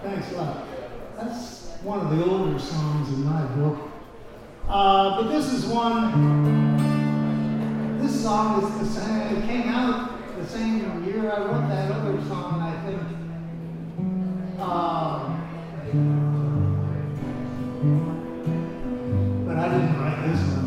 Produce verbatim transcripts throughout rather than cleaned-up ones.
Thanks a lot. That's one of the older songs in my book. Uh, but this is one, this song is the same, it came out the same year I wrote that other song, I think. Uh, but I didn't write this one.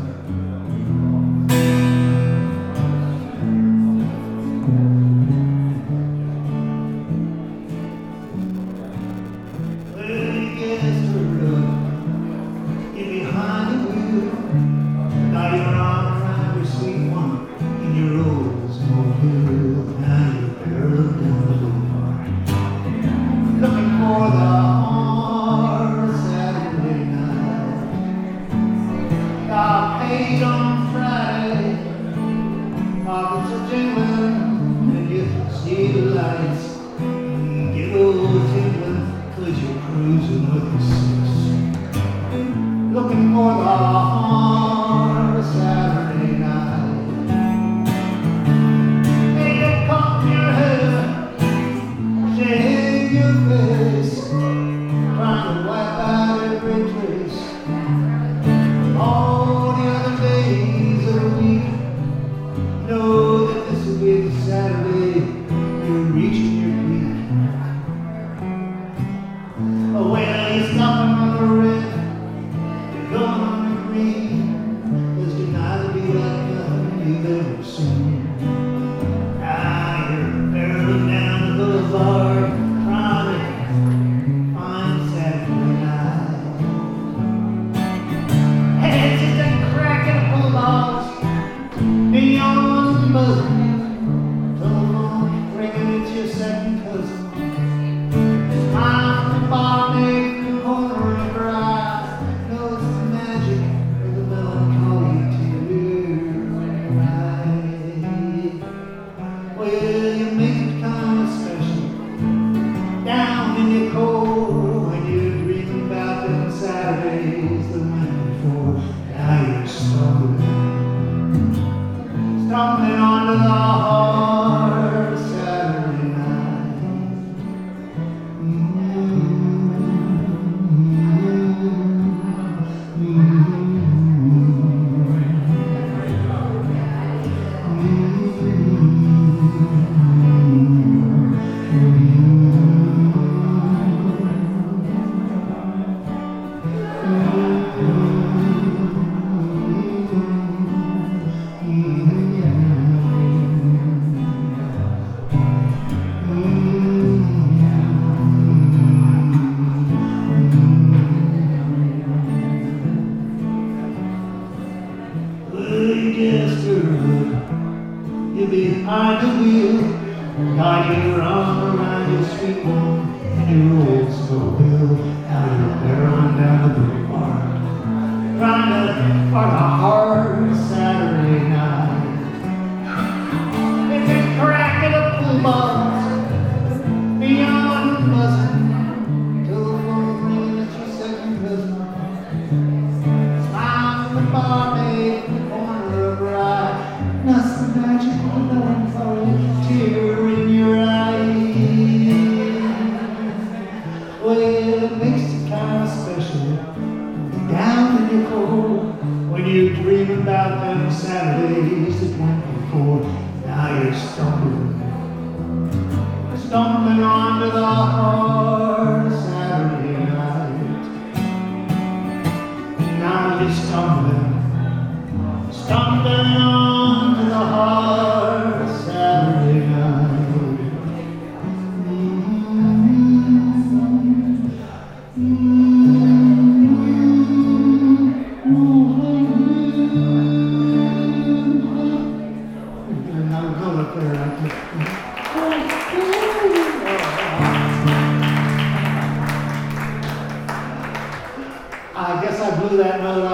I guess I blew that note